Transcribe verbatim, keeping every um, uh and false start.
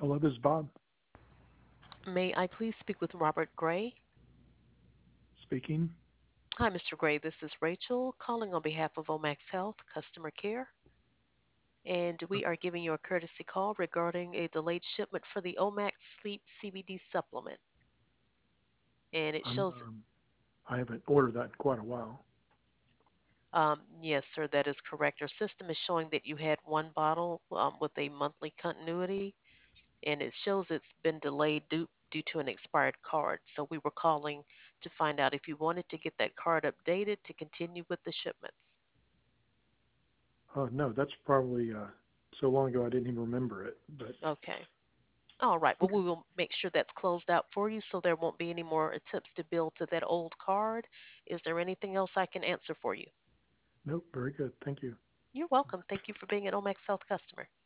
Hello, this is Bob May I please speak with Robert Gray? speaking. Hi, Mister Gray. This is Rachel calling on behalf of Omax Health Customer Care, and we are giving you a courtesy call regarding a delayed shipment for the Omax Sleep C B D supplement. And it I'm, shows, um, I haven't ordered that in quite a while. um, yes, sir, that is correct. Our system is showing that you had one bottle um, with a monthly continuity, and it shows it's been delayed due, due to an expired card. So we were calling to find out if you wanted to get that card updated to continue with the shipments. Uh, no, that's probably uh, so long ago I didn't even remember it. But Okay. All right. Well, okay, we will make sure that's closed out for you so there won't be any more attempts to bill to that old card. Is there anything else I can answer for you? nope, very good. Thank you. You're welcome. Thank you for being an Omax Health customer.